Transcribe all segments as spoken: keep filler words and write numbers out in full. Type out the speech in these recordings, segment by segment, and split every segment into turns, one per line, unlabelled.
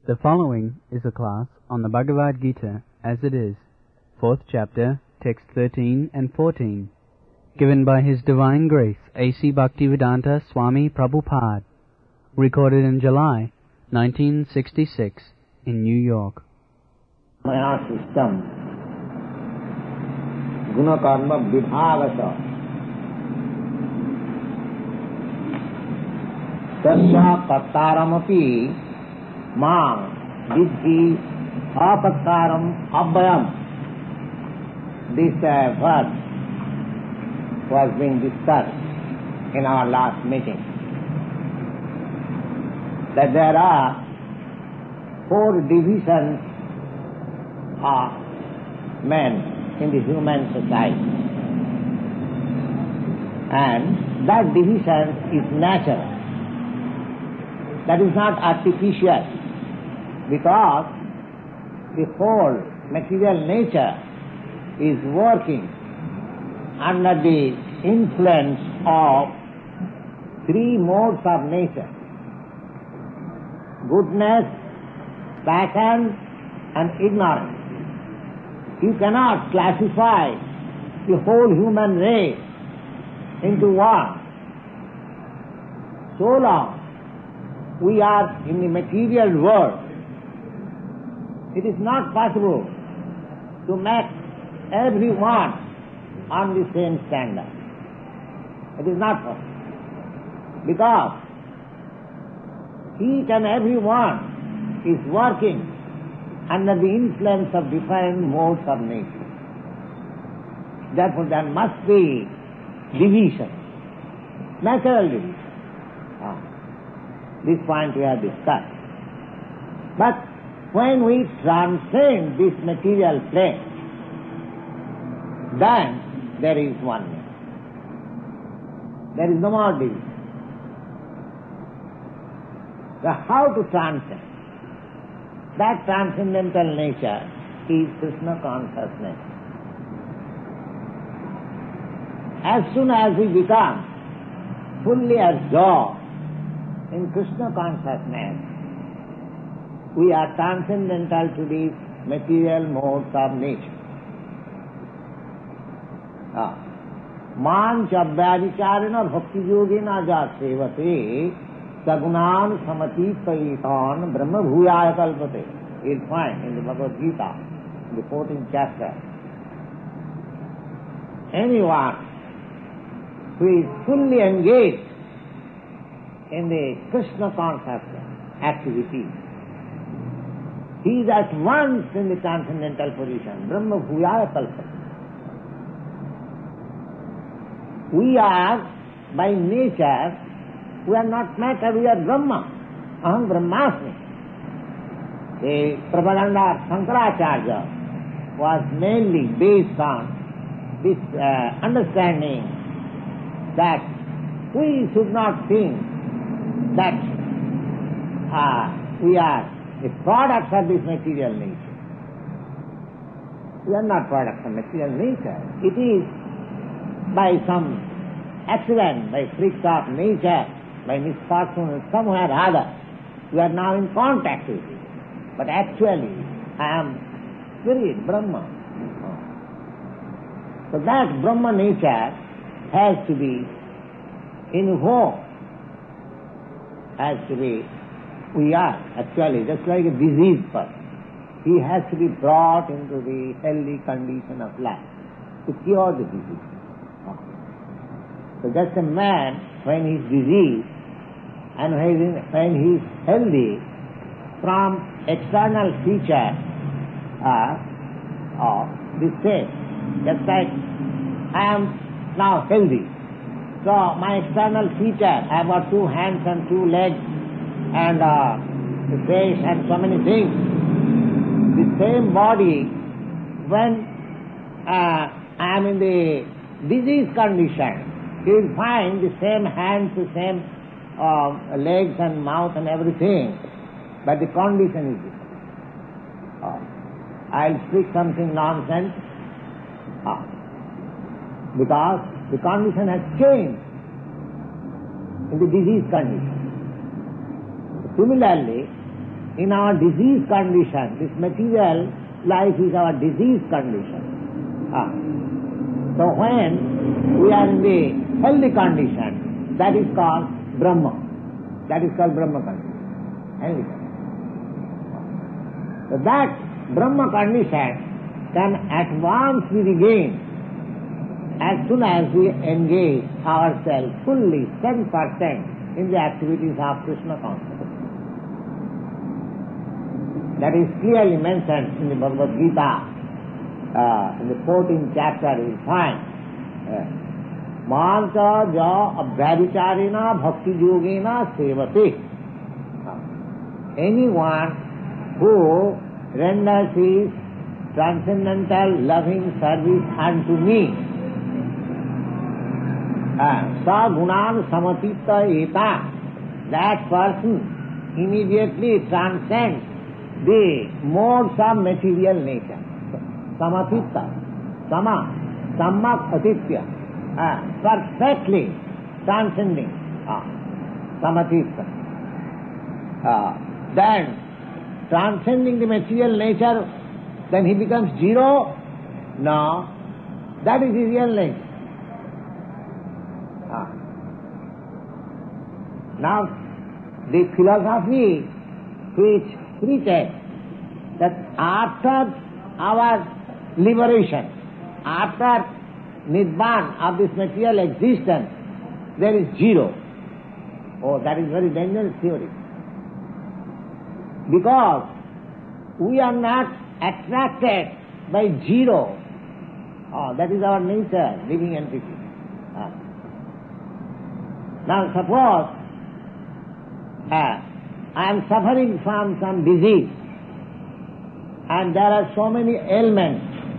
The following is a class on the Bhagavad Gita as it is, fourth chapter, text thirteen and fourteen, given by His Divine Grace A C Bhaktivedanta Swami Prabhupada, recorded in July nineteen sixty-six in New York.
Maya system, guna karma vibhagata, tasya kartaramapi Mam vidhi apakaram abhayam. This uh, verse was being discussed in our last meeting. That there are four divisions of men in the human society. And that division is natural. That is not artificial. Because the whole material nature is working under the influence of three modes of nature: goodness, passion, and ignorance. You cannot classify the whole human race into one. So long we are in the material world, it is not possible to make everyone on the same standard. It is not possible. Because each and every one is working under the influence of different modes of nature. Therefore there must be division, natural division. Ah. This point we have discussed. But when we transcend this material plane, then there is oneness. There is no more division. So how to transcend? That transcendental nature is Krishna consciousness. As soon as we become fully absorbed in Krishna consciousness, we are transcendental to these material modes of nature. Man chabhyadicharina bhakti yogena jasevate sagunan samatipaitan brahma bhuyaya kalpate. You'll find in the Bhagavad Gita, in the fourteenth chapter. Anyone who is fully engaged in the Krishna consciousness activity, he is at once in the transcendental position, Brahma Bhuyaya Kalpate. We are, by nature, we are not matter, we are Brahma. Aham Brahmasmi. The Prabhupada Shankaracharya was mainly based on this uh, understanding that we should not think that uh, we are the products of this material nature. We are not products of material nature. It is by some accident, by freaks of nature, by misfortune somewhere or other, we are now in contact with it. But actually, I am Spirit, Brahma. So that Brahma nature has to be invoked, has to be. We are actually just like a diseased person. He has to be brought into the healthy condition of life to cure the disease. So just a man, when he is diseased and when he is healthy, from external feature are of the same. Just like I am now healthy. So my external feature, I have got two hands and two legs, and uh, the face and so many things. The same body, when uh, I am in the disease condition, you will find the same hands, the same uh, legs and mouth and everything, but the condition is different. Uh, I'll speak something nonsense uh, because the condition has changed in the disease condition. Similarly, in our disease condition. This material life is our disease condition. Ah. So when we are in the healthy condition, that is called Brahma. That is called Brahma condition. Healthy condition. So that Brahma condition can at once be regained as soon as we engage ourselves fully, ten percent, in the activities of Krishna consciousness. That is clearly mentioned in the Bhagavad Gita, uh, in the fourteenth chapter you will find. Manta ja abhyavicharena bhakti yogena sevate. Anyone who renders his transcendental loving service unto me, sa gunan samatitta eta, that person immediately transcends the modes of material nature. Samatitta, sama, sammak atitya, uh, perfectly transcending, uh, samatitta. Uh, then, transcending the material nature, then he becomes zero? No, that is the real nature. Ah. Now, the philosophy which preaches that after our liberation, after Nibbana of this material existence, there is zero. Oh, that is very dangerous theory. Because we are not attracted by zero. Oh, that is our nature, living entity. Ah. Now suppose uh, I am suffering from some disease and there are so many ailments,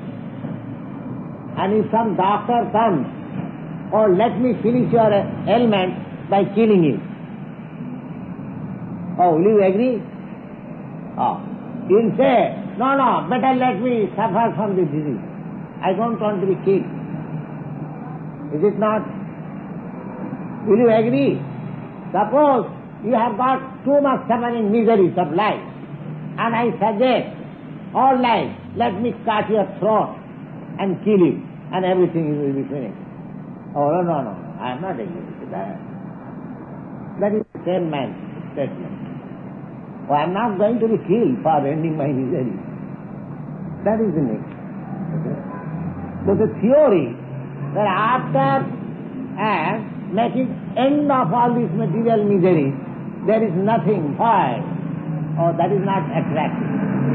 and if some doctor comes, oh, let me finish your ailment by killing you. Oh, will you agree? Oh, you will say, no, no, better let me suffer from this disease. I don't want to be killed. Is it not? Will you agree? Suppose you have got too much suffering miseries of life, and I suggest, all right, let me cut your throat and kill you, and everything will be finished. Oh, no, no, no, I am not agreeing with that. That is the same man's statement. Oh, I am not going to be killed for ending my misery. That is the nature. Okay? So the theory that after and making end of all these material miseries, there is nothing void, oh, that is not attractive.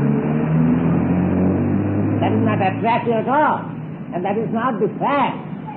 That is not attractive at all, and that is not the fact.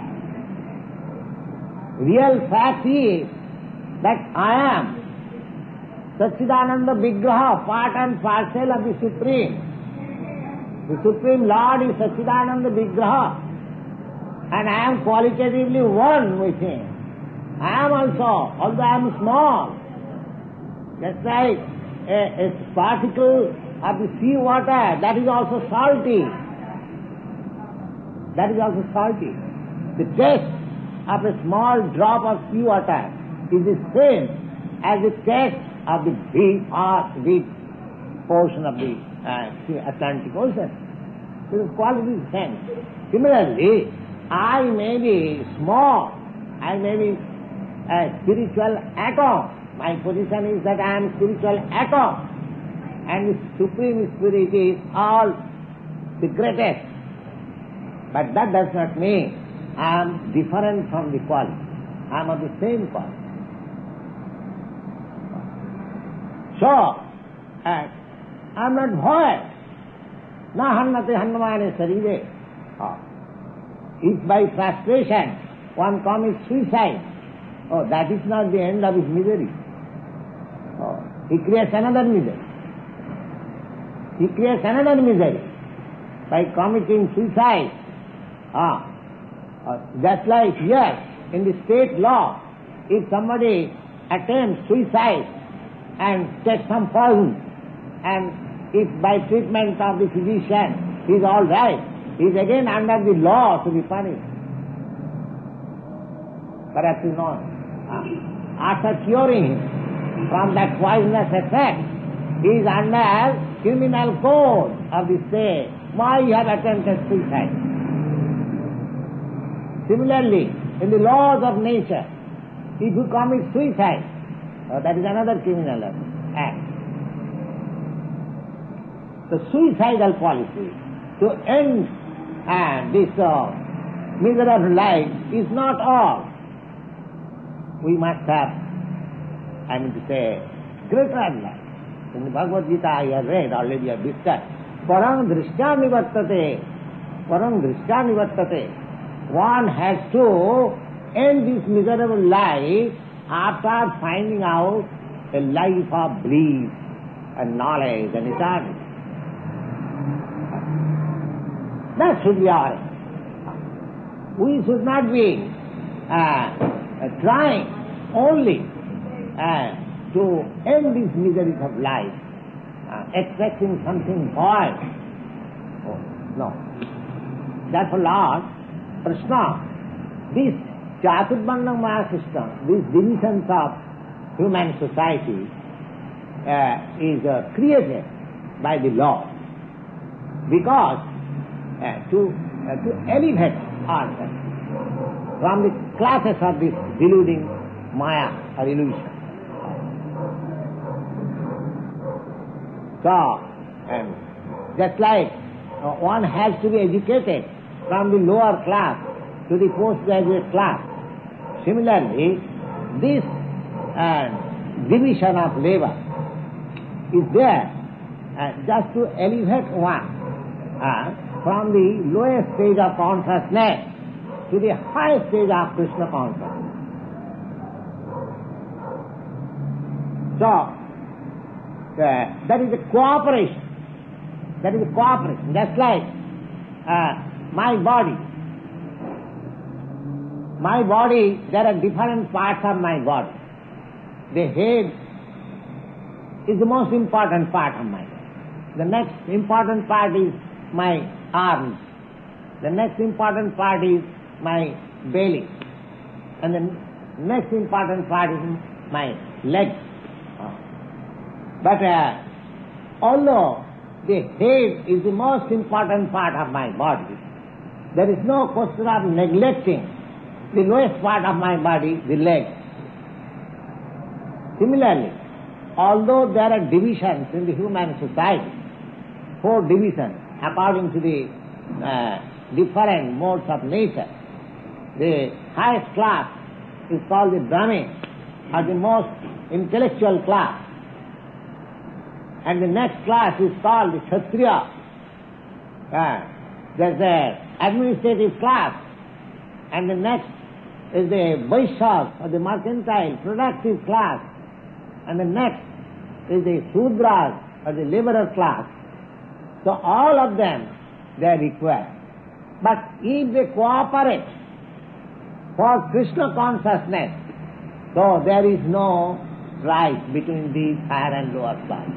Real fact is that I am Satchidananda Vigraha, part and parcel of the Supreme. The Supreme Lord is Satchidananda Vigraha, and I am qualitatively one with Him. I am also, although I am small, just like a, a particle of the sea water, that is also salty. That is also salty. The taste of a small drop of sea water is the same as the taste of the big or big portion of the uh, Atlantic Ocean. So the quality is the same. Similarly, I may be small, I may be a spiritual atom. My position is that I am spiritual atom, and the Supreme Spirit is all the greatest. But that does not mean I am different from the quality. I am of the same quality. So, uh, I am not void. Na hannate hannamane sarire. Oh. If by frustration one commits suicide, oh, that is not the end of his misery. Oh, he creates another misery. He creates another misery by committing suicide. Ah, uh, just like here in the state law, if somebody attempts suicide and takes some poison, and if by treatment of the physician he is all right, he is again under the law to be punished. Perhaps you know. Ah. After curing him from that poisonous effect, He is under criminal code of the state. Why you have attempted suicide? Similarly, in the laws of nature, if you commit suicide, oh, that is another criminal act. The suicidal policy to end uh, this uh, miserable life is not all. We must have, I mean to say, greater life. In the Bhagavad Gita I have read, already I have discussed, Parang Drishtya Nivartate, Parang Drishtya Nivartate. One has to end this miserable life after finding out a life of bliss and knowledge and eternity. That should be our aim. We should not be uh, trying only uh, to end these miseries of life, uh, expecting something void. Oh, no. Therefore, Lord Krishna, this Chaturvarna Maya system, these divisions of human society uh, is uh, created by the law, because uh, to uh, to elevate ourselves from the classes of this deluding Maya or illusion. So, um, just like uh, one has to be educated from the lower class to the postgraduate class, similarly, this uh, division of labor is there uh, just to elevate one uh, from the lowest stage of consciousness to the highest stage of Krishna consciousness. So, uh, that is a cooperation. That is a cooperation. Just like uh, my body. My body, there are different parts of my body. The head is the most important part of my body. The next important part is my arms. The next important part is my belly. And the next important part is my legs. But uh, although the head is the most important part of my body, there is no question of neglecting the lowest part of my body, the leg. Similarly, although there are divisions in the human society, four divisions according to the uh, different modes of nature, the highest class is called the Brahmin, or the most intellectual class, and the next class is called the Kshatriya. Uh, there's the administrative class, and the next is the Vaishyas, or the mercantile, productive class, and the next is the Shudras, or the laborer class. So all of them, they are required. But if they cooperate for Krishna consciousness, so there is no strife between these higher and lower classes.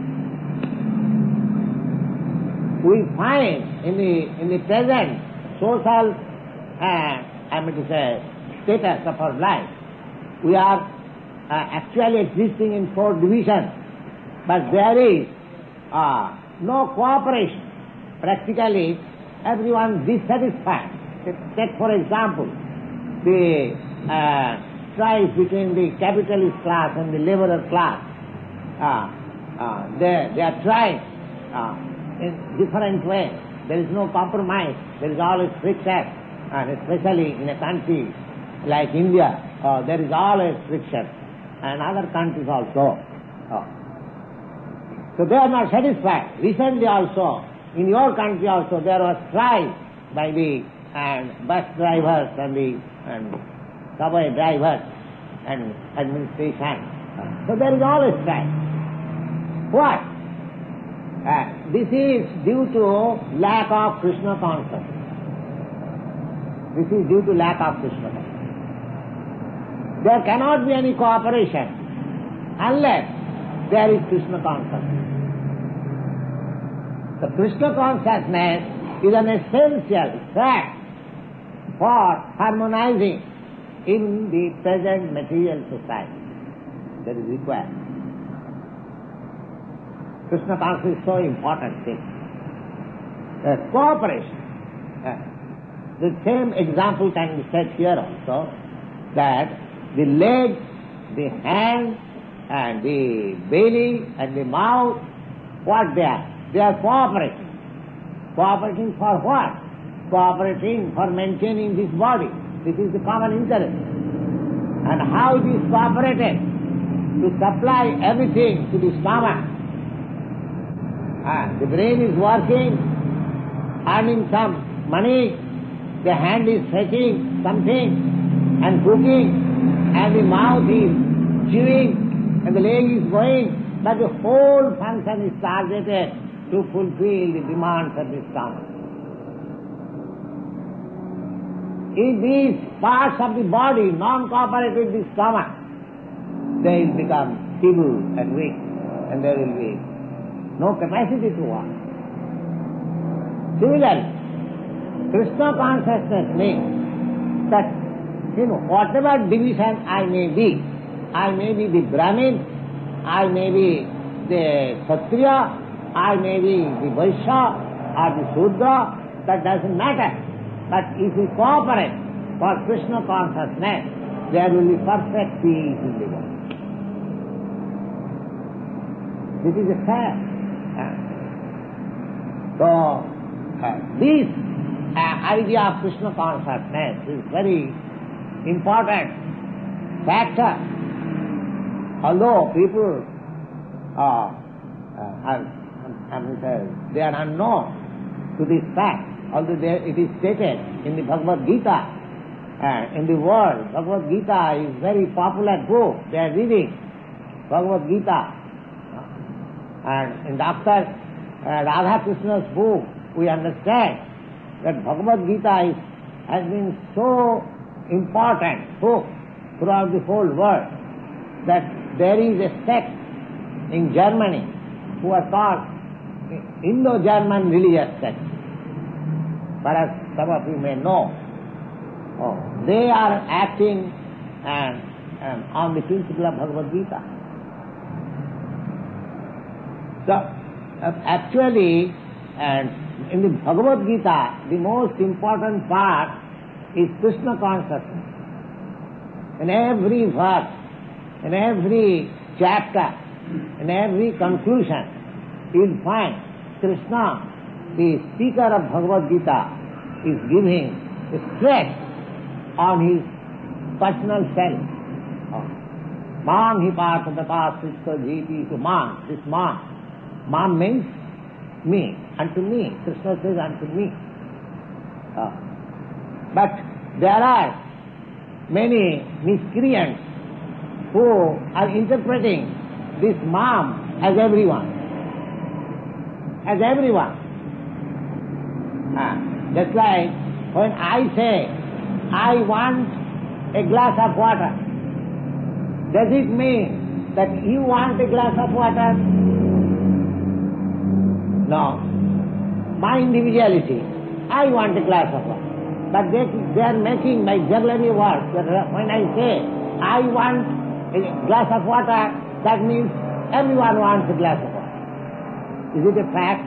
We find in the in the present social, uh, I mean to say, status of our life, we are uh, actually existing in four divisions, but there is uh, no cooperation. Practically, everyone dissatisfied. Take for example, the uh, strife between the capitalist class and the laborer class. Uh, uh, they, they are trying uh, in different ways. There is no compromise. There is always friction, and especially in a country like India, uh, there is always friction, and other countries also. Uh, so they are not satisfied. Recently also, in your country also, there was strife by the and bus drivers and the and subway drivers and administration. So there is always strife. What? Uh, this is due to lack of Krishna consciousness. This is due to lack of Krishna consciousness. There cannot be any cooperation unless there is Krishna consciousness. The Krishna consciousness is an essential fact for harmonizing in the present material society. That is required. Krishna consciousness is so important thing. Uh, cooperation. Uh, the same example can be set here also, that the leg, the hand, and the belly, and the mouth, what they are? They are cooperating. Cooperating for what? Cooperating for maintaining this body. This is the common interest. And how it is cooperated? To supply everything to the stomach. And the brain is working, earning some money, the hand is fetching something and cooking, and the mouth is chewing, and the leg is going, but the whole function is targeted to fulfill the demands of the stomach. If these parts of the body non-cooperate with the stomach, they will become feeble and weak, and there will be no capacity to work. Similarly, Krishna consciousness means that, you know, whatever division I may be, I may be the Brahmin, I may be the Kshatriya, I may be the Vaishya or the Shudra, that doesn't matter. But if we cooperate for Krishna consciousness, there will be perfect peace in the world. This is a fact. So, uh, this uh, idea of Krishna consciousness is very important factor. Although people uh, uh, are, I mean, uh, they are unknown to this fact, although there, it is stated in the Bhagavad Gita, uh, in the world, Bhagavad Gita is very popular book. They are reading Bhagavad Gita. And in after uh, Radha Krishna's book, we understand that Bhagavad Gita is, has been so important book throughout the whole world that there is a sect in Germany who are called Indo-German religious sect. Perhaps some of you may know. Oh, they are acting and, and on the principle of Bhagavad Gita. So, uh, actually, and in the Bhagavad Gita, the most important part is Krishna consciousness. In every verse, in every chapter, in every conclusion, you will find Krishna, the speaker of Bhagavad Gita, is giving stress on his personal self. Mam hi partha tapa sutta jiti to mam, this mam. Mam means me, unto me. Krishna says unto me. Uh, but there are many miscreants who are interpreting this mam as everyone. As everyone. Uh, just like when I say, I want a glass of water, does it mean that you want a glass of water? No. My individuality, I want a glass of water. But they, they are making my jugglery words. When I say, I want a glass of water, that means everyone wants a glass of water. Is it a fact?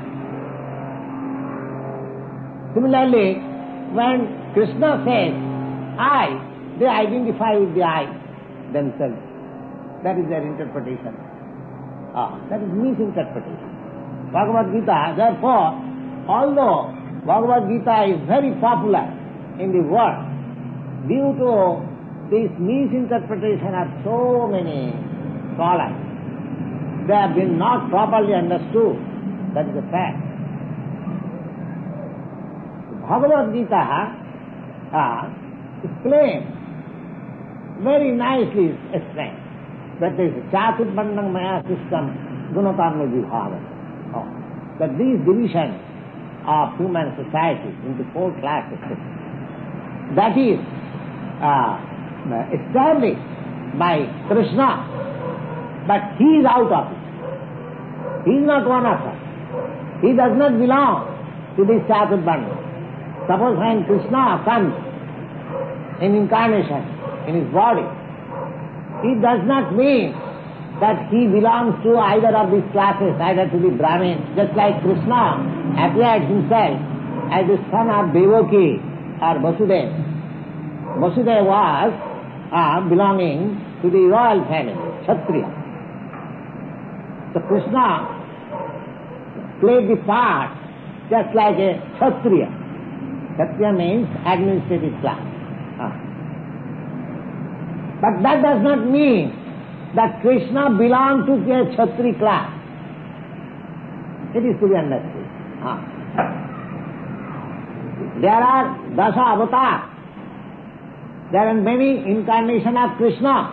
Similarly, when Krishna says, I, they identify with the I themselves. That is their interpretation. Ah, that is misinterpretation. Bhagavad Gita, therefore, although Bhagavad Gita is very popular in the world, due to this misinterpretation of so many scholars, they have been not properly understood. That is a fact. Bhagavad Gita uh, explains, very nicely explained, that there is a Chaturvardhana Maya system, Gunakarma Vibhava. Oh, that these divisions of human society into four classes, that is uh, established by Krishna, but he is out of it. He is not one of us. He does not belong to this Chaturvardhana. Suppose when Krishna comes in incarnation, in his body, it does not mean that he belongs to either of these classes, either to the Brahmin, just like Krishna appeared himself as the son of Devaki or Vasudeva. Vasudeva was uh, belonging to the royal family, Kshatriya. So Krishna played the part just like a Kshatriya. Kshatriya means administrative class. Uh. But that does not mean that Krishna belonged to a Kshatriya class. It is to be understood. Uh. There are Dasa avatars. There are many incarnations of Krishna.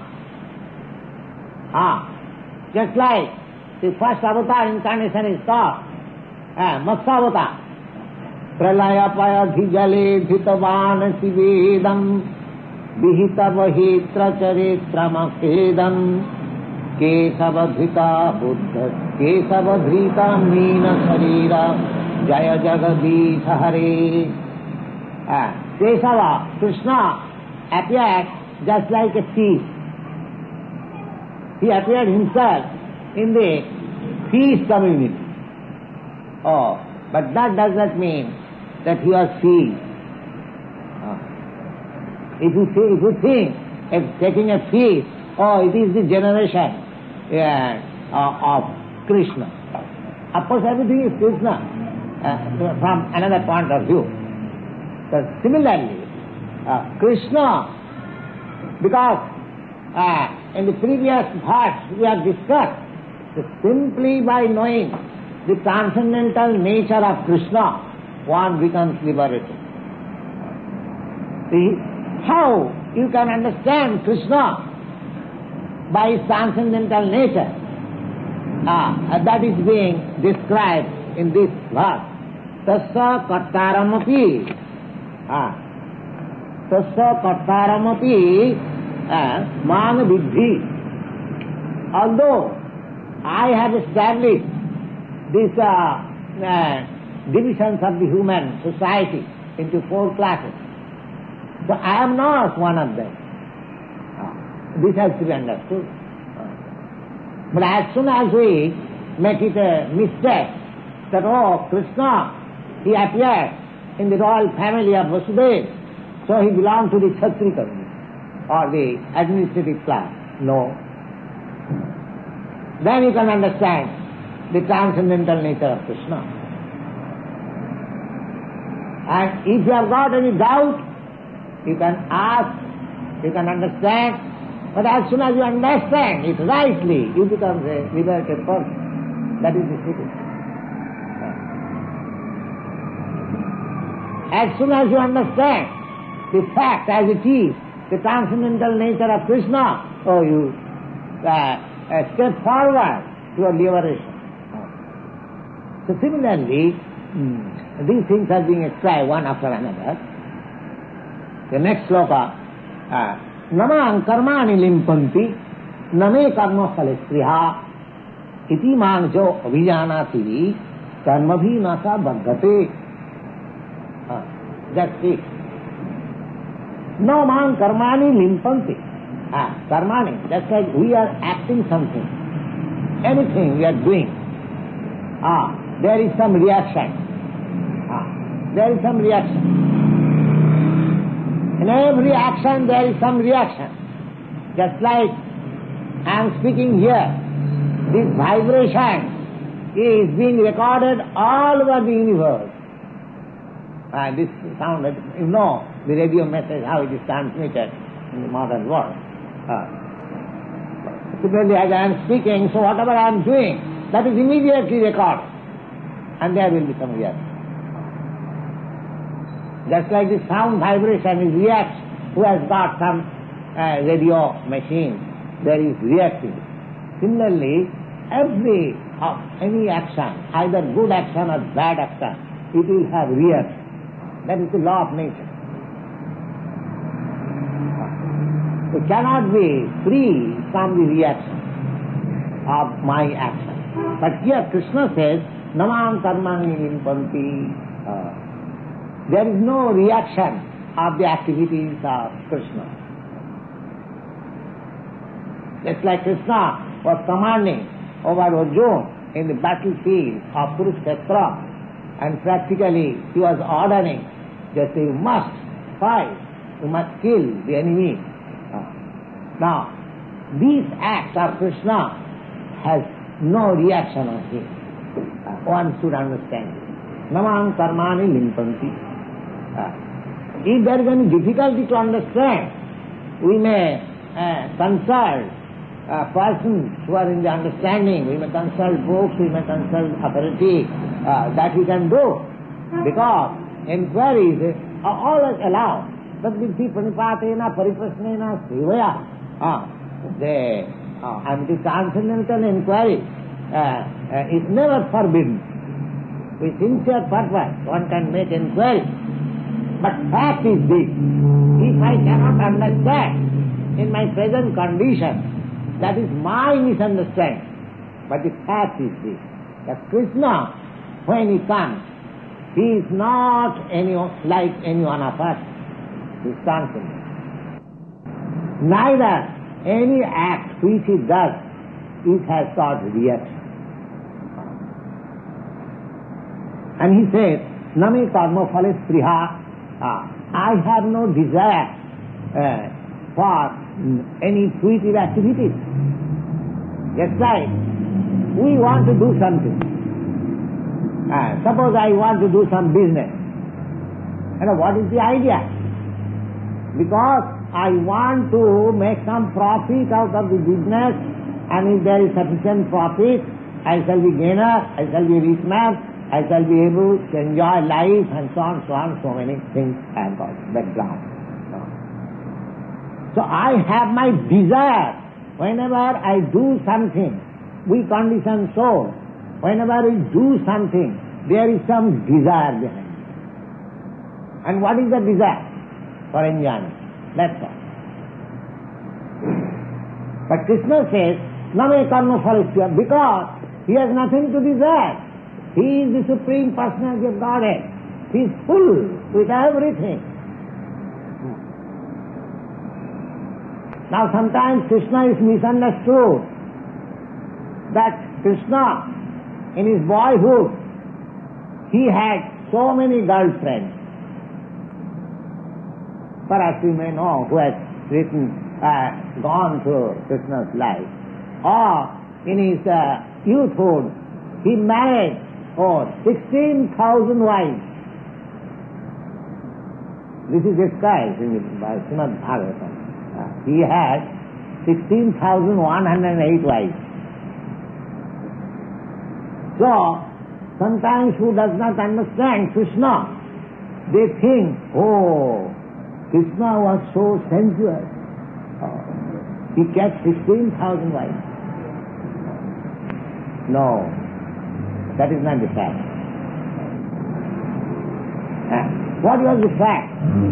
Ah, just like the first avatar incarnation is called uh, Matsya avatar. Pralaya payadhi jale dhitavan sivedam vihita vahitra charitra makedam kesavadhita buddha kesavadhrita meena sharira jaya jagadisha hare. Uh, Kesava, Krishna, appeared just like a thief. He appeared himself in the thief community. Oh, but that does not mean that he was thief. Oh. If you think, if you think of taking a thief, oh, it is the generation yeah, uh, of Krishna. Of course, everything is Krishna uh, from another point of view. So similarly, uh, Krishna, because uh, in the previous parts we have discussed that simply by knowing the transcendental nature of Krishna, one becomes liberated. See, how you can understand Krishna by his transcendental nature? Uh, that is being described in this verse. Tasya kartaramapi. Ah. Tasya kartaramapi man vidhi. Although I have established these uh, uh, divisions of the human society into four classes, so I am not one of them. Ah. This has to be understood. Ah. But as soon as we make it a mistake that, oh, Krishna, he appeared in the royal family of Vasudeva, so he belonged to the Kshatriya community or the administrative class. No. Then you can understand the transcendental nature of Krishna. And if you have got any doubt, you can ask, you can understand, but as soon as you understand it rightly, you become a liberated person. That is the secret. As soon as you understand the fact as it is, the transcendental nature of Krishna, oh, you uh, uh, step forward to your liberation. So similarly, mm, these things are being explained one after another. The next sloka, Namang karmani limpanti, name karma phalestriha, iti manjo abhijanati, karmabhi nasa bhaggate. That's it. No man karmani limpanti. Ah, karmani, that's like we are acting something. Anything we are doing. Ah, there is some reaction. Ah, there is some reaction. In every action there is some reaction. Just like I am speaking here, this vibration is being recorded all over the universe. Uh, this sound, you know, the radio message, how it is transmitted in the modern world. Uh, similarly, as I am speaking, so whatever I am doing, that is immediately recorded. And there will be some reaction. Just like the sound vibration is reaction. Who has got some uh, radio machine, there is reacting. Similarly, every, uh, any action, either good action or bad action, it will have reaction. That is the law of nature. It cannot be free from the reaction of my action. But here Krishna says, Namam karmani limpanti. Uh, there is no reaction of the activities of Krishna. Just like Krishna was commanding over Arjuna in the battlefield of Kurukshetra, and practically he was ordering that you must fight, you must kill the enemy. Now, this act of Krishna has no reaction on him. One should understand it. Namam karmani limpanti. If there is any difficulty to understand, we may uh, consult uh, persons who are in the understanding, we may consult books, we may consult authority, uh, that we can do. Because inquiries are always allowed. But vidhi pranipatena pariprasnena sevaya. Uh, the uh, and the transcendental inquiry uh, uh, is never forbidden. With sincere purpose one can make inquiry. But fact is this: if I cannot understand in my present condition, that is my misunderstanding. But the fact is this: that Krishna, when he comes, he is not any like any one of us. He is transcendent. Neither any act which he does, it has got reaction. And he says, Nami karma phale spriha. I have no desire uh, for any fruitive activities. Just like we want to do something. Uh, suppose I want to do some business. And what is the idea? Because I want to make some profit out of the business, and if there is sufficient profit, I shall be gainer, I shall be rich man, I shall be able to enjoy life, and so on, so on, so many things I have got background. So I have my desire. Whenever I do something, we condition soul. Whenever we do something, there is some desire behind it. And what is the desire? For enjoyment. That's all. But Krishna says, Name karma phalesya, because he has nothing to desire. He is the Supreme Personality of Godhead. He is full with everything. Now sometimes Krishna is misunderstood. That Krishna, in his boyhood, he had so many girlfriends. Perhaps you may know who has written, uh, gone through Krishna's life. Or in his uh, youthhood, he married oh, sixteen thousand wives. This is described in the Srimad Bhagavatam. Uh, he had sixteen thousand one hundred eight wives. So, sometimes who does not understand Krishna, they think, oh, Krishna was so sensuous. Oh, he kept sixteen thousand wives. No, that is not the fact. Uh, what was the fact?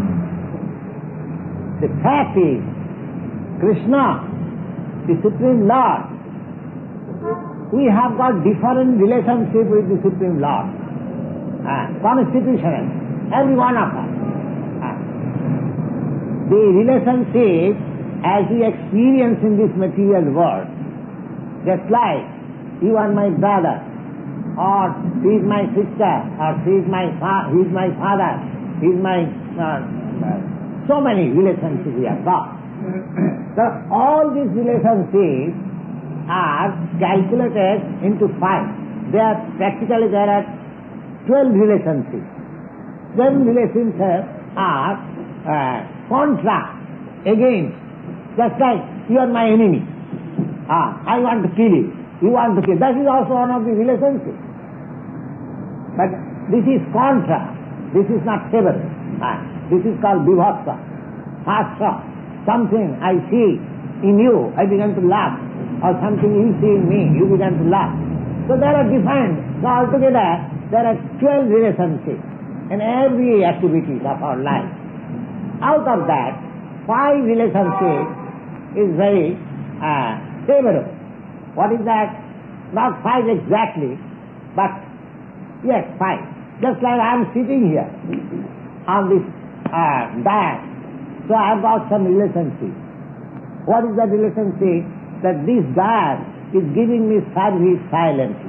The fact is, Krishna, the Supreme Lord, we have got different relationship with the Supreme Lord. Uh, constitutional, every one of us. Uh, the relationship as we experience in this material world, just like you are my brother, or he is my sister, or he is my fa- he is my father, he is my uh, so many relationships we have got. So all these relationships are calculated into five. There are practically there are twelve relationships. Twelve relationships are uh, contract against, just like you are my enemy. Ah, I want to kill you. You want to kill. That is also one of the relationships. But this is contrast. This is not favorable. Ah, this is called vibhaksa, hasra. Something I see in you, I begin to laugh. Or something you see in me, you begin to laugh. So there are different. So altogether, there are twelve relationships in every activity of our life. Out of that, five relationships is very uh, favorable. What is that? Not five exactly, but yes, five. Just like I am sitting here on this uh, diet, so I have got some relationship. What is the relationship? That this diet is giving me service silently.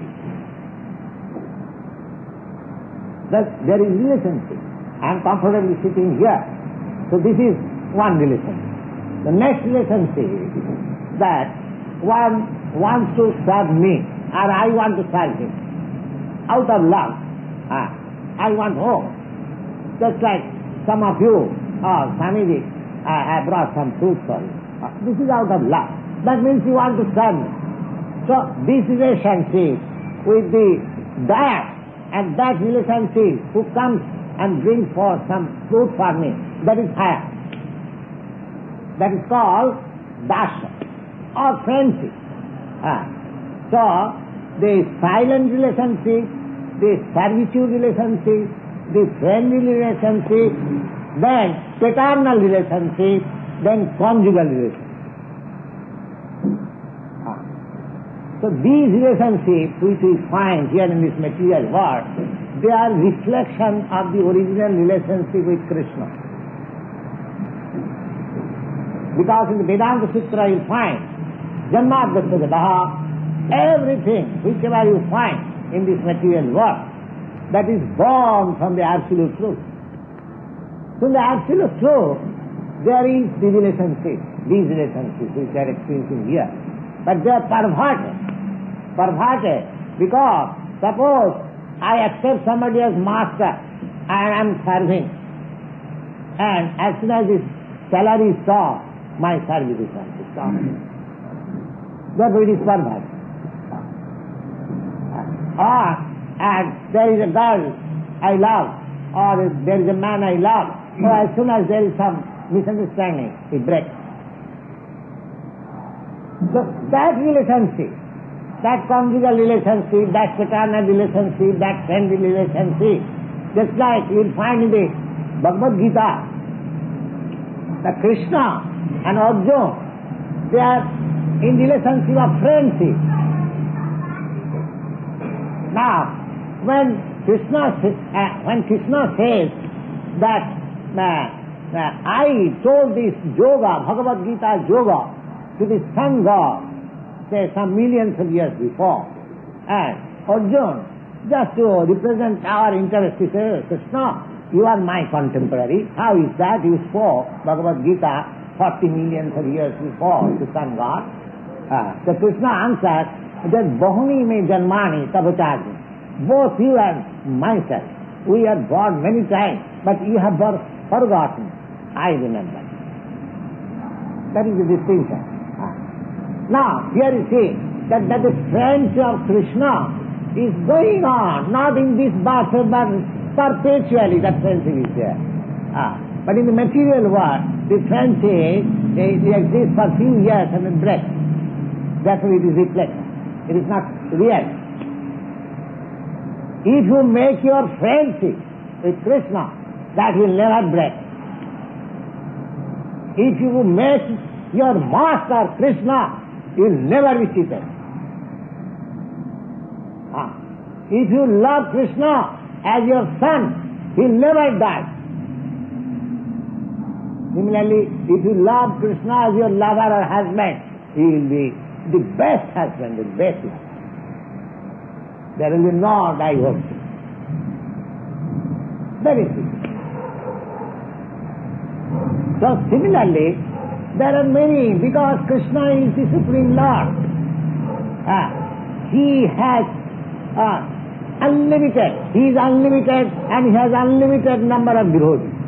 Thus, there is relationship. I am comfortably sitting here. So this is one relationship. The next relationship is that one wants to serve me, or I want to serve him. Out of love, ah, I want home. Just like some of you, oh, Swamiji, I, I brought some food for you. Ah, this is out of love. That means you want to serve me. So this relationship with the dad and that relationship who comes and brings for some food for me, that is higher. That is called dasha or friendship. Ah. So the silent relationship, the servitude relationship, the friendly relationship, then paternal relationship, then conjugal relationship. Ah. So these relationships which we find here in this material world, they are reflection of the original relationship with Krishna. Because in the Vedanta Sutra you find Janmadhyasya Jagaha, everything, whichever you find in this material world, that is born from the absolute truth. So in the absolute truth, there is the relationship, these relationships which we are experiencing here. But they are perverted. Perverted because suppose I accept somebody as master and I am serving, and as soon as his salary is stopped, my service is stopped. Therefore it is perverted. Or, and there is a girl I love, or there is a man I love, so as soon as there is some misunderstanding, it breaks. So that relationship, that conjugal relationship, that paternal relationship, that friendly relationship, just like you will find in the Bhagavad Gita, the Krishna and Arjuna, they are in relationship of friendship. Now, when Krishna, uh, when Krishna says that uh, uh, I told this yoga, Bhagavad Gita yoga, to the sun god, say some millions of years before, and Arjuna, just to represent our interest, he says, Krishna, you are my contemporary. How is that? You spoke Bhagavad Gita forty millions of years before to sun god. Uh, so Krishna answered that Bahuni me janmani tabachari. Both you and myself, we are born many times, but you have forgotten. I remember. That is the distinction. Uh. Now, here you see that, that the friendship of Krishna is going on, not in this birth, but perpetually that friendship is there. Uh. But in the material world, the friendship it exists for few years and then breaks. Therefore it is reflected. It is not real. If you make your friendship with Krishna, that will never break. If you make your master Krishna, he will never be cheated. Ah. If you love Krishna as your son, he will never die. Similarly, if you love Krishna as your lover or husband, he will be the best husband, the best lover. There will be no divorce. Very simple. So similarly, there are many, because Krishna is the Supreme Lord. Ah, he has ah, unlimited, he is unlimited and he has unlimited number of devotees.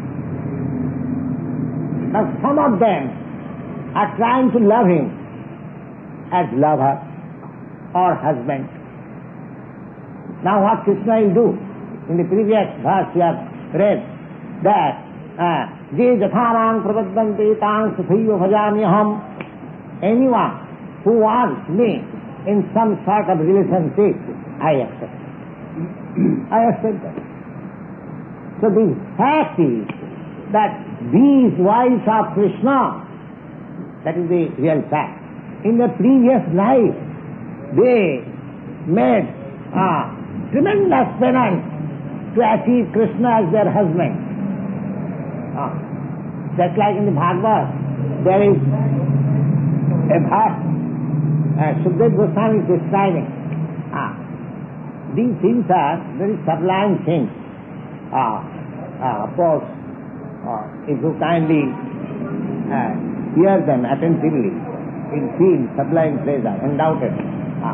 Now some of them are trying to love him as lover or husband. Now what Krishna will do? In the previous verse we have read that Je jatharang pravadante tang suthaiva bhajamyaham. Anyone who wants me in some sort of relationship, I accept. I accept that. So the fact is that these wives of Krishna, that is the real fact, in the previous life, they made uh, tremendous penance to achieve Krishna as their husband. Uh, just like in the Bhagavad, there is a verse uh, Sukadeva Goswami is describing. Ah, these things are very sublime things. Ah, ah, of course, uh, if you kindly uh, hear them attentively, you feel sublime pleasure, undoubtedly. Ah.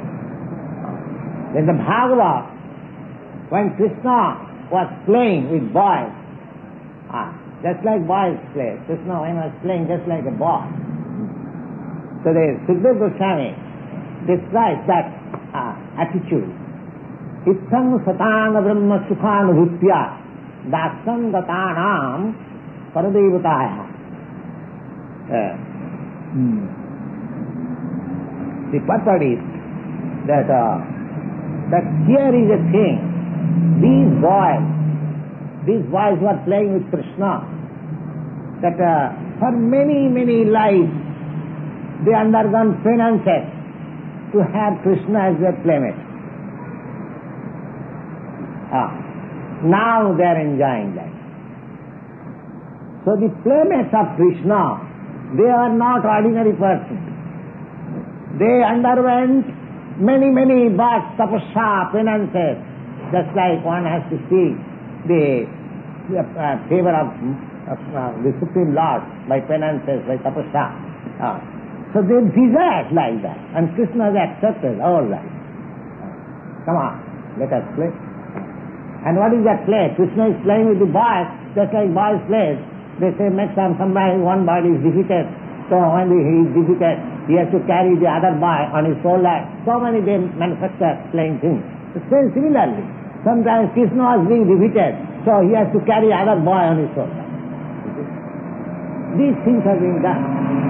In the Bhagavad, when Krishna was playing with boys, ah, just like boys play, Krishna when was playing just like a boy. So the Sukadeva Goswami describes that ah, attitude. Itham satana brahma sukhanubhutya dasam gatanam paradevataya. Uh, hmm. The purport is that uh, that here is a thing. These boys, these boys who are playing with Krishna, that uh, for many, many lives they undergone penances to have Krishna as their playmate. Ah, now they are enjoying that. So the playmates of Krishna, they are not ordinary persons. They underwent many, many births, tapasya, penances, just like one has to see the uh, favor of uh, the Supreme Lord by penances, by tapasya. Uh, so they desire like that, and Krishna has accepted all that. Come on, let us play. And what is that play? Krishna is playing with the boys, just like boys play. They say next time somebody, one boy is defeated, so when he is defeated, he has to carry the other boy on his shoulder. So many they manufacture playing things. So similarly, sometimes Krishna was being defeated, so he has to carry other boy on his shoulder. These things are being done.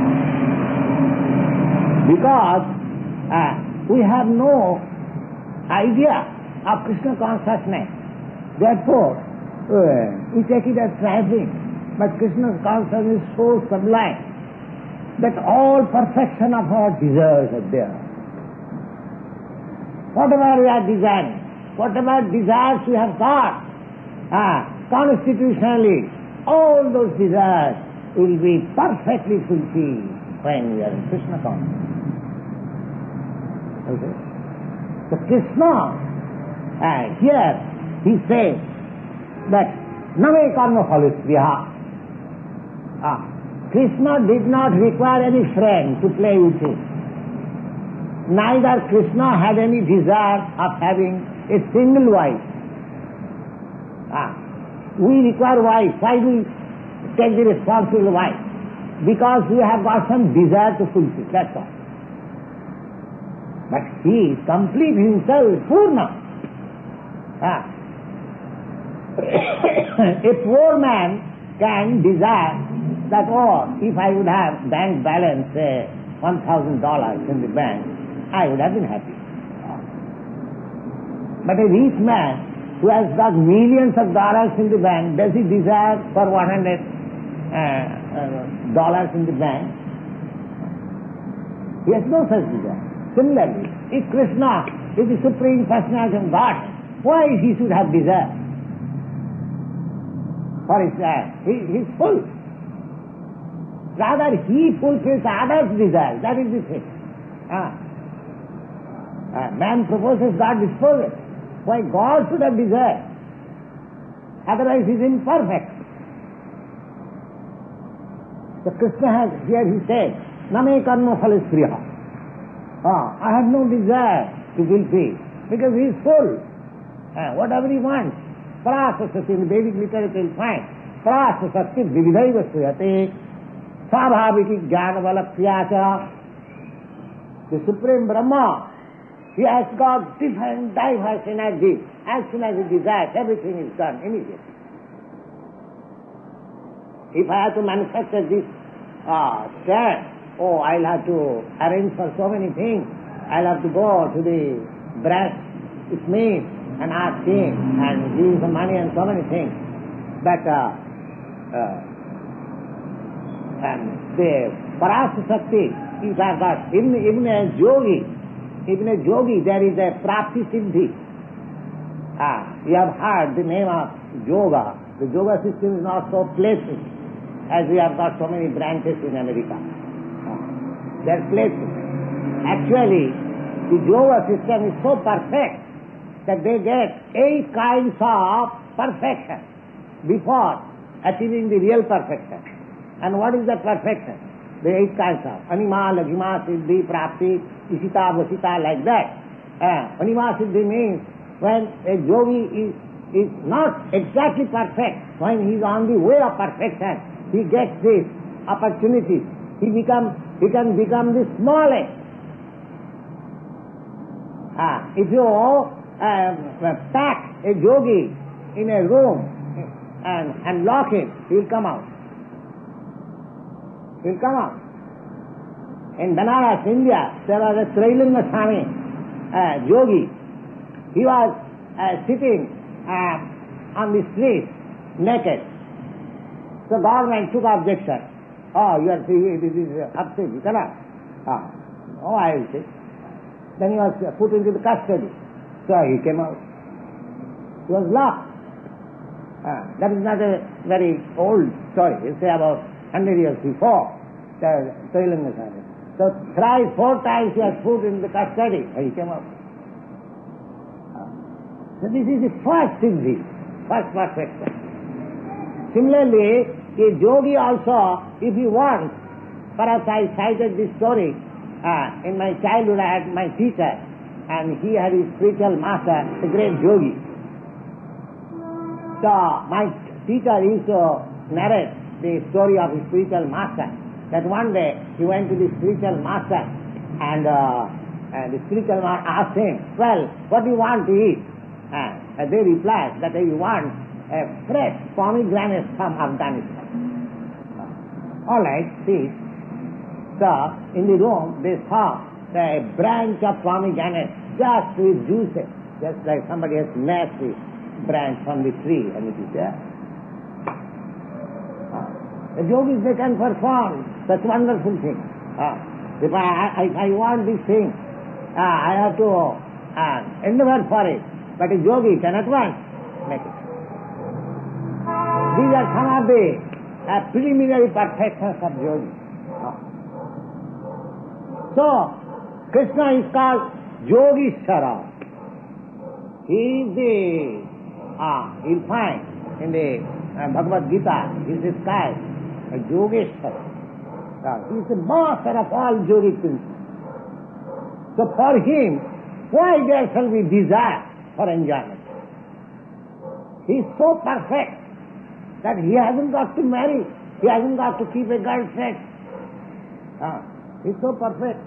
Because uh, we have no idea of Krishna consciousness. Therefore, uh, we take it as trifling. But Krishna's consciousness is so sublime that all perfection of our desires are there. Whatever we are desiring, whatever desires we have got, ah, constitutionally, all those desires will be perfectly fulfilled when we are in Krishna consciousness. Okay? So Krishna, uh, here he says that name karma phalaspriya. Ah, Krishna did not require any friend to play with him. Neither Krishna had any desire of having a single wife. Ah, we require wife. Why do we take the responsible wife? Because we have got some desire to fulfill, that's all. But he is complete himself, Purna. Ah. A poor man can desire that, oh, if I would have bank balance, say, one thousand dollars in the bank, I would have been happy. But a rich man who has got millions of dollars in the bank, does he desire for one hundred dollars in the bank? He has no such desire. Similarly, if Krishna is the Supreme Personality of God, why he should have desire? For his desire, he, he is full. Rather, he fulfills others' desire. That is the thing. Ah. Ah, man proposes, God disposes. Why God should have desire? Otherwise he is imperfect. So Krishna has, here he says, Name karma phalaspriya. Ah, I have no desire to fulfill, because he is full. Ah, whatever he wants. Prasasati, in the Vedic literature you find, Prasasati vividhaiva suyate, Svabhaviki jnana balakyacha. The Supreme Brahma, he has got different, diverse energies. As soon as he desires, everything is done immediately. If I have to manufacture this uh, stand, oh, I'll have to arrange for so many things. I'll have to go to the brass smith and ask him and give him some money and so many things. But uh, uh, and the Parasasakti, if I got, even, even a yogi, even a yogi, there is a prapti siddhi. Ah, you have heard the name of yoga. The yoga system is not so pleasant as we have got so many branches in America. Ah, they are pleasant. Actually, the yoga system is so perfect that they get eight kinds of perfection before achieving the real perfection. And what is that perfection? The eight kinds of Anima, Laghima, Siddhi, Prapti, Isita, Vasita, like that. Uh, Anima Siddhi means when a yogi is, is not exactly perfect, when he is on the way of perfection, he gets this opportunity. He become, he can become the smallest. Uh, if you uh, pack a yogi in a room and, and lock him, he will come out. He will come out. In Banaras, India, there was a Trailinga Swami uh, yogi. He was uh, sitting uh, on the street naked. So government took objection. Oh, you are saying this is upset, you cannot. Ah, oh, I will say. Then he was put into the custody. So he came out. He was locked. Ah, that is not a very old story. It's about hundred years before the Trailinga Swami. So thrice, four times he was put in the custody and he came out. Ah. So this is the first siddhi, first perfection. Similarly, a yogi also, if he wants, perhaps I cited this story, uh, in my childhood I had my teacher, and he had his spiritual master, a great yogi. So my teacher used to narrate the story of his spiritual master, that one day he went to the spiritual master, and, uh, and the spiritual master asked him, well, what do you want to eat? Uh, and they replied that they want a fresh pomegranate from Afghanistan. All right, see. So, in the room, they saw a branch of pomegranate just with juices, just like somebody has snatched the branch from the tree and it is there. The yogis, they can perform such wonderful things. Uh, if I, I, I want this thing, uh, I have to uh, endeavor for it. But a yogi can at once make it. These are some of the uh, preliminary perfections of yogi. Uh. So, Krishna is called Yogeshwara. He is the, ah, uh, you'll find in the uh, Bhagavad Gita, he is described as Yogeshwara. Uh, he is the master of all yogic principles. So for him, why there shall be desire for enjoyment? He is so perfect that he hasn't got to marry, he hasn't got to keep a girlfriend. Uh, he is so perfect.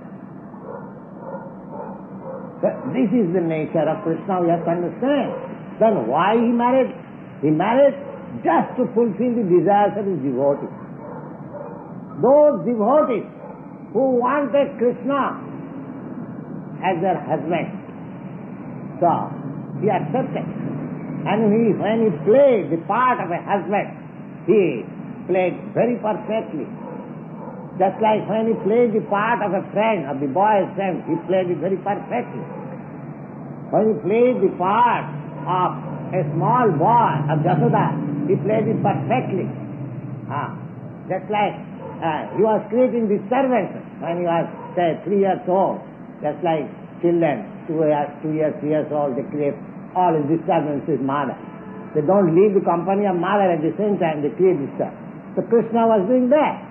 This is the nature of Krishna, we have to understand. Then why he married? He married just to fulfill the desires of his devotees. Those devotees who wanted Krishna as their husband. So, he accepted. And he, when he played the part of a husband, he played very perfectly. Just like when he played the part of a friend, of the boy's friend, he played it very perfectly. When he played the part of a small boy, of Jasoda, he played it perfectly. Ah, just like uh, he was creating the servants when he was, say, three years old. Just like children, two years, two years, three years old, they create all his disturbances with mother. They don't leave the company of mother at the same time, they create disturbance. So Krishna was doing that.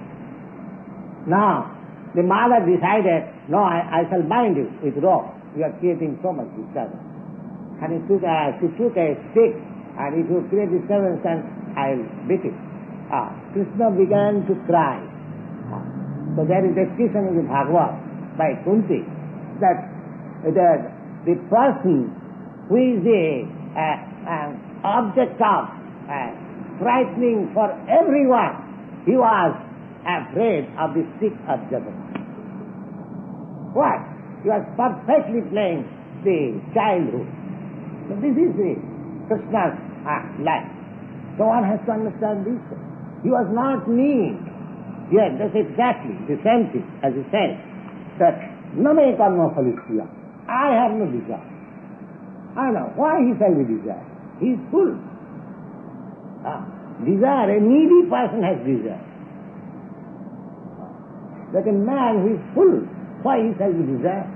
Now, the mother decided, no, I, I shall bind you with rope. You are creating so much disturbance. And he took a, she took a stick, and if you create disturbance, then I'll beat it. Ah, Krishna began to cry. Ah. So there is description in the Bhagavad by Kunti that the, the person who is the uh, uh, object of uh, frightening for everyone, he was afraid of the stick of Jagannath. What? He was perfectly playing the childhood. So this is the Krishna's uh, life. So one has to understand this. He was not mean. Yes, that's exactly the same thing as he said, that name karma phalisya. I have no desire. I know. Why he shall be desire? He is full. Ah, desire, a needy person has desire. That a man who is full Why he shall be desire?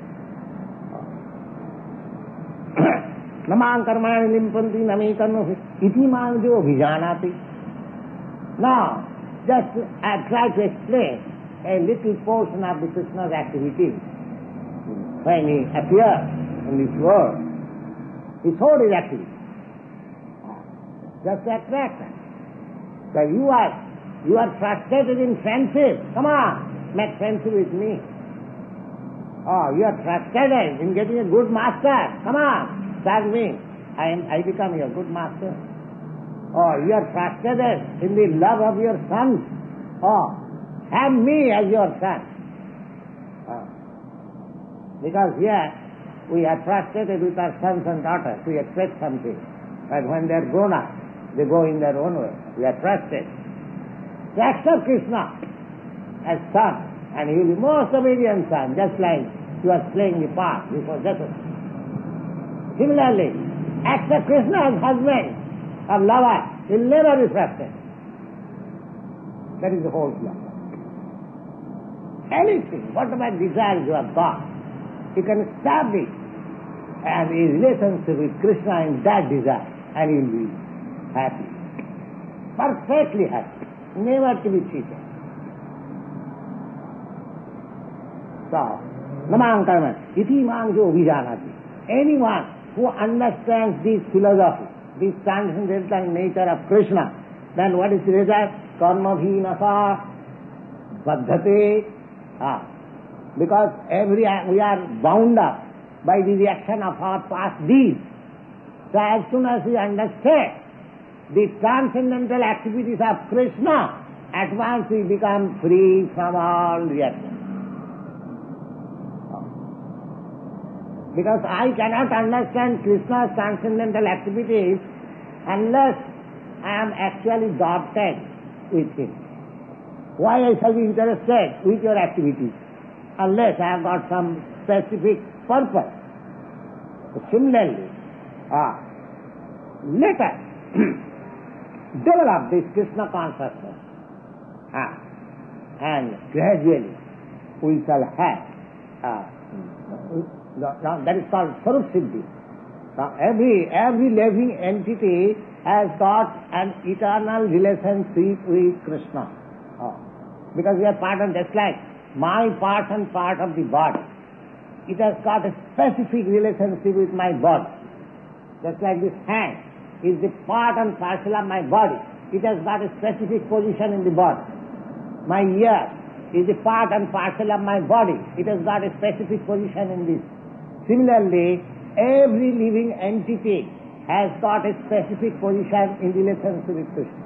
Namang karmani limpanti nami karma iti manjo bhijanati. Now, just I try to explain a little portion of the Krishna's activities. When he appears in this world, his whole is activity. Just to attract us. So you are, you are frustrated in friendship. Come on, make friendship with me. Oh, you are frustrated in getting a good master. Come on, serve me. I am, I become your good master. Oh, you are frustrated in the love of your sons. Oh, have me as your son. Oh. Because here we are frustrated with our sons and daughters. We expect something. But when they are grown up, they go in their own way. We are frustrated. So accept Krishna as son, and he will be most obedient son, just like you are playing the part before Jacob. Similarly, accept Krishna as husband of lover. He will never be frustrated. That is the whole plan. Anything, whatever desires you have got, you can establish and his relationship with Krishna in that desire, and he will be happy. Perfectly happy. Never to be cheated. So, namang karma, iti mangjo vijanati. Anyone who understands this philosophy, this transcendental nature of Krishna, then what is the result? Karma bhinasa baddhate. Ah. Because every we are bound up by the reaction of our past deeds. So as soon as we understand the transcendental activities of Krishna, at once we become free from all reaction. Because I cannot understand Krishna's transcendental activities unless I am actually dotted with him. Why I shall be interested with your activities? Unless I have got some specific purpose. So similarly, ah, let us develop this Krishna consciousness, ah, and gradually we shall have, ah, now that is called Sarup Siddhi. Now every, every living entity has got an eternal relationship with Krishna. Ah, because we are part and just like my part and part of the body. It has got a specific relationship with my body. Just like this hand is the part and parcel of my body. It has got a specific position in the body. My ear is the part and parcel of my body. It has got a specific position in this. Similarly, every living entity has got a specific position in relationship with Krishna.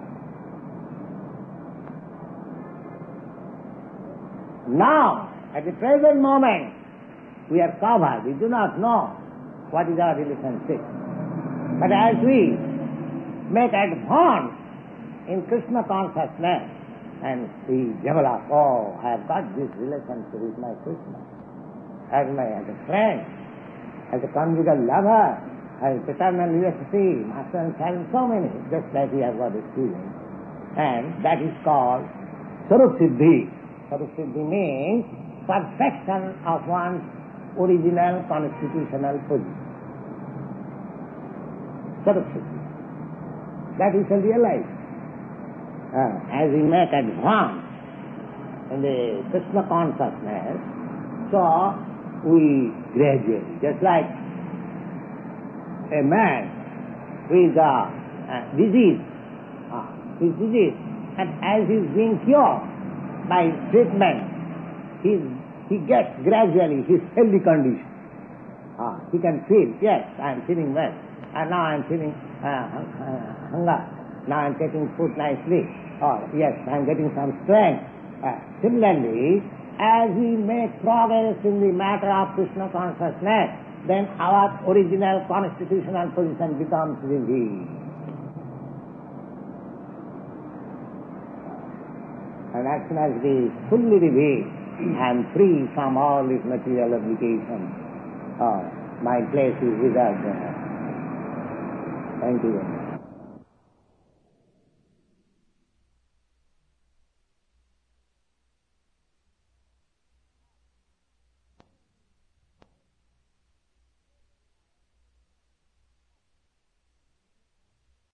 Now, at the present moment, we are covered. We do not know what is our relationship. But as we make advance in Krishna consciousness and we develop, oh, I have got this relationship with my Krishna, as my as a friend, as a conjugal lover, as paternal university, master and child, so many, just like we have got experience. And that is called Sarup Siddhi. Sarup Siddhi means perfection of one's original constitutional position. Sarup Siddhi. That we shall realize. Uh, as we make advance in the Krishna consciousness, so we gradually, just like a man with a uh, disease, uh, his disease, and as he is being cured by treatment, he he gets gradually his healthy condition. Uh, he can feel, yes, I am feeling well, and now I am feeling uh, uh, hunger, now I am taking food nicely, or yes, I am getting some strength. Uh, similarly, as we make progress in the matter of Krishna consciousness, then our original constitutional position becomes revealed. And as soon as it is fully revealed, I am free from all this material obligations. Oh, my place is reserved there. Thank you.